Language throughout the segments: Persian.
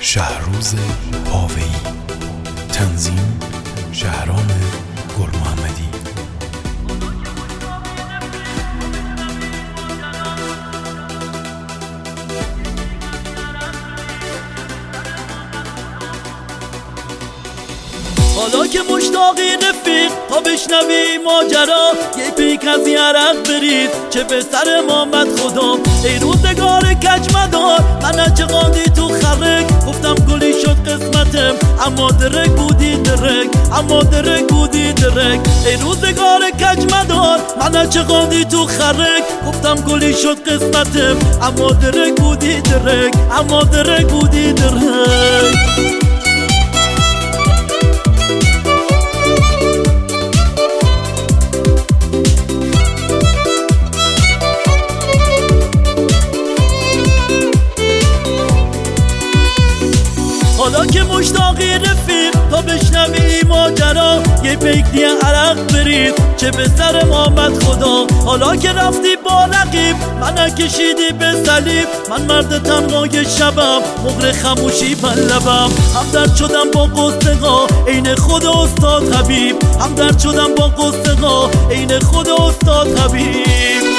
شهروز پاویی. تنظیم شهرام گل محمدی. حالا که مشتاقی رفیق تا بشنوی ماجرا، یه پیک از یرق برید چه به سر مامد خدا. ای روزگار کج مدار من چقاندی تو خرک، گفتم گلی شد قسمتم اما درک بودی درک، اما درک بودی درک. ای روزگار کج مدار من چقاندی تو خرک، گفتم گلی شد قسمتم اما درک بودی درک، اما درک بودی درک. حالا که مشتاقی رفیق تا بشنوی ماجرا، یه پیک دیگه عرق برید چه به سر مامد خدا. حالا که رفتی با رقیب من کشیدی به صلیب، من مرد تنهای شبم مغر خموشی بر لبم. همدرد شدم با قصدقا عین خود استاد حبیب، همدرد شدم با قصدقا عین خود استاد حبیب.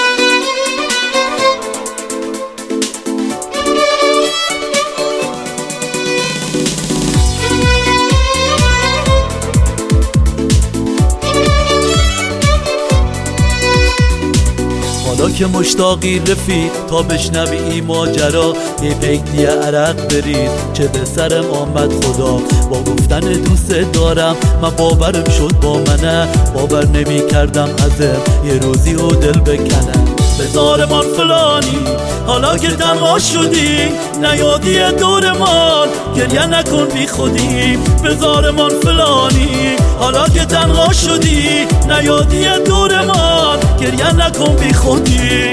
حالا که مشتاقی رفیق تا بشنوی این ماجرا، یه پیک دیگه عرق برید چه به سرم آمد خدا. با گفتن دوست دارم من باورم شد با منه، باور نمی کردم ازم یه روزی و دل بکنم. بذارمان فلانی حالا که تنها شدی، نیادی دورمان گریه نکن بی خودی. بذارمان فلانی حالا که تنها شدی، نیادی دورمان گریه نکن بی خودی.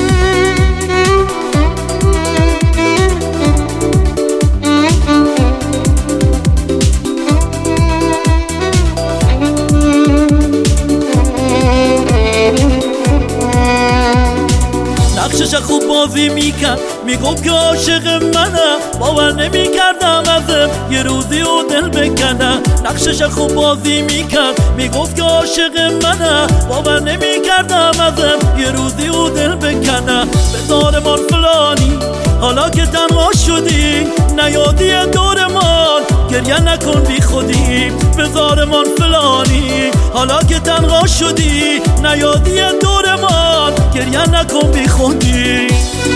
نقشش خوب بازی میکرد میگفت که عاشق منه، باور نمیکردم ازم یه روزی و دل بکنه. نقشش خوب بازی میکرد میگفت که عاشق منه، باور نمیکردم ازم یه روزی و دل بکنه. بذارمان فلانی حالا که تنها شدی، نیادی دورمان گریه نکن بی خودی. بذارمان فلانی حالا که تنها شدی، نیادی دورمان گریه نکن بی خودی.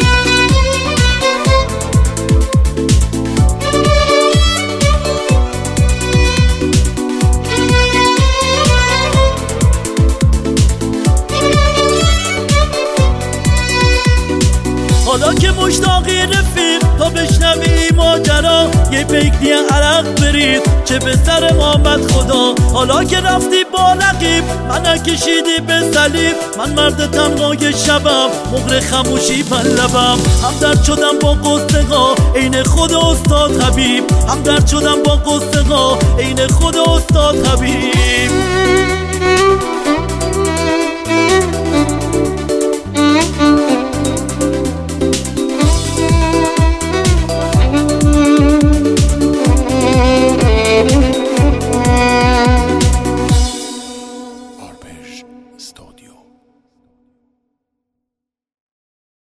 حالا که مشتاقی رفیق تا بشنوی ماجرا، یه پیک دیگه عرق برید چه به سر مامد خدا. حالا که رفتی با رقیب من کشیدی به صلیب، من مرد تنهای شبم مغر خموشی بر لبم. همدرد شدم با قصدقا عین خود استاد حبیب، همدرد شدم با قصدقا عین خود استاد حبیب.